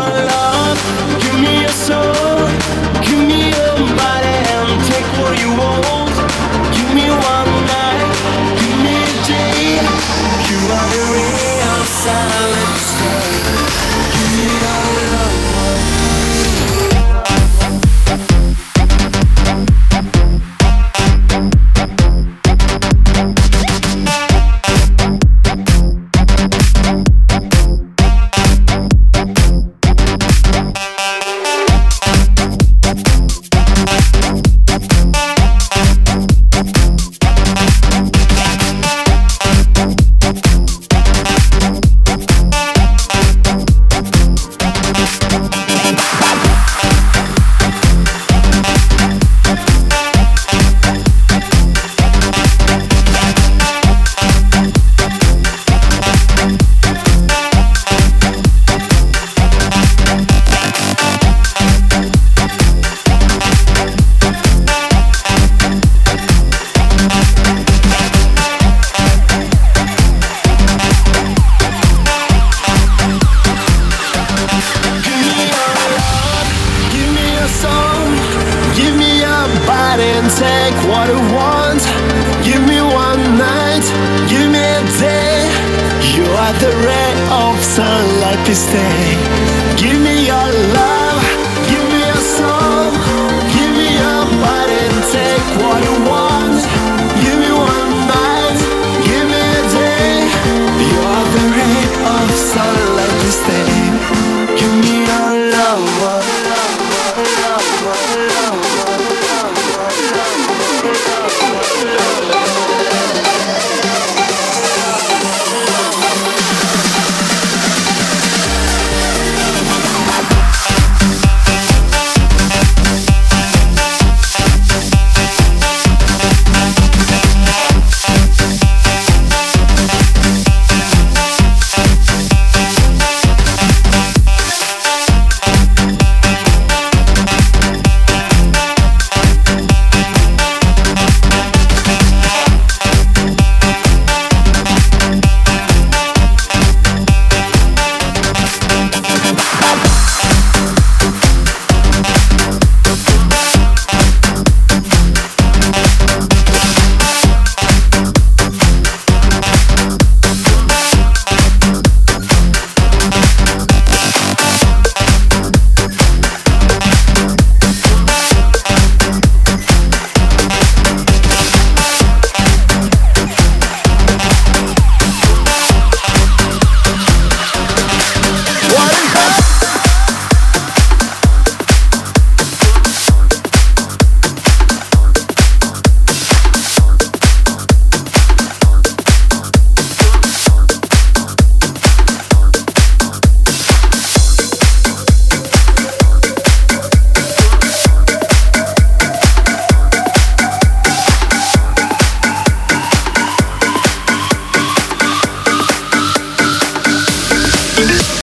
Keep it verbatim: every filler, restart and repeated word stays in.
your love, give me your soul, give me your body and take what you want. Give me one night, give me a day. You are the real silent stay. Give me your love. And take what I want. Give me one night, give me a day. You are the ray of sunlight, please stay. Give me your love.